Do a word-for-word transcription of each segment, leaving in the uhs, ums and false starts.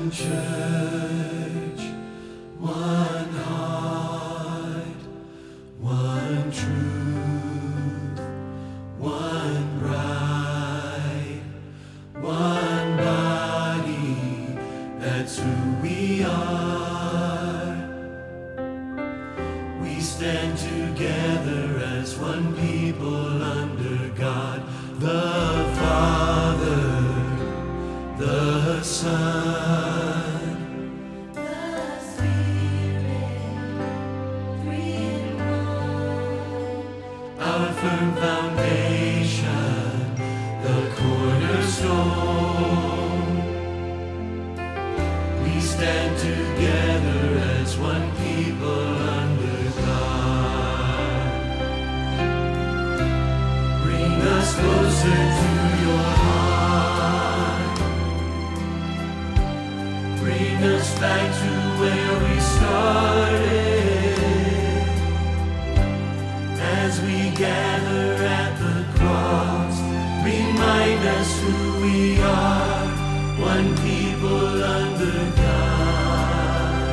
One church, one heart, one truth, one bride, one body, that's who we are. We stand together as one people under God, the Father, the Son, the Spirit, three in one. our firm foundation, the cornerstone. We stand together as one people under God. Bring us closer to your heart. Bring us back to where we started. As we gather at the cross, remind us who we are, one people under God.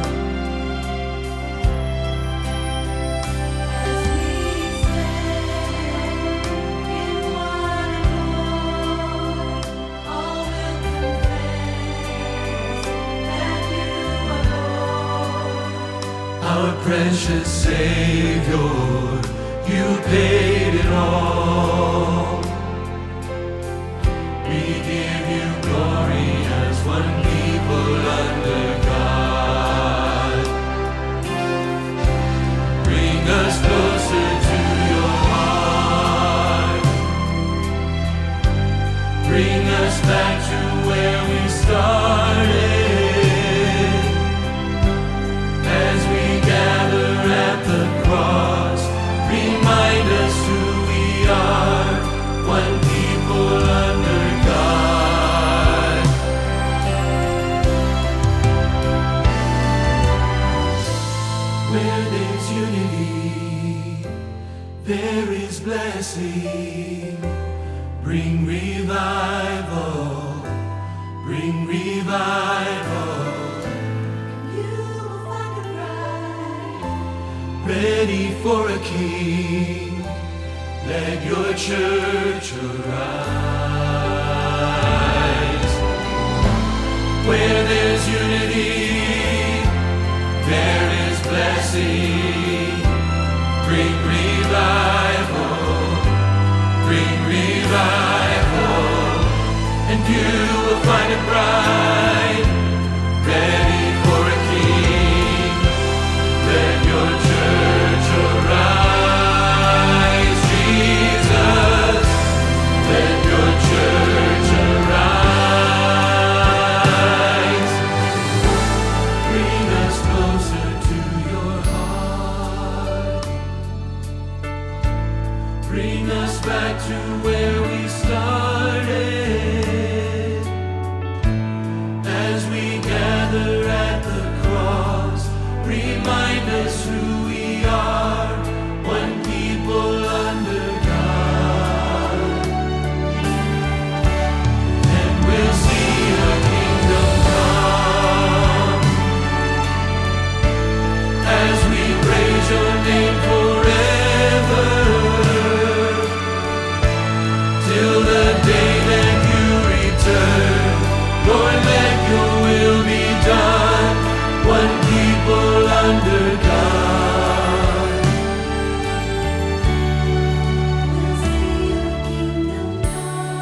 As we stand in one accord, all will confess that you are Lord. Our precious Savior, you paid it all. We give you glory as one people under God. Bring us closer to your heart. Bring us back to where we started. As we gather at the cross, remind us who we are, one people under God. Where there's unity, there is blessing. Bring revival, bring revival. You will find a bride. Ready for a king, let your church arise. Where there's unity, there is blessing. Bring revival, bring revival, and you will find a bride ready for a king. Let your church arise, Jesus. Let your church arise. Bring us closer to your heart. Bring us back to where we started. As we gather at the cross, remind us who we are, one people under God. And we'll see a kingdom come as we praise your name forever, till the day that you return. Lord, let your will be done, one people under God. We'll see your kingdom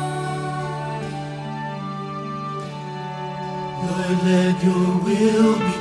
come. Lord, let your will be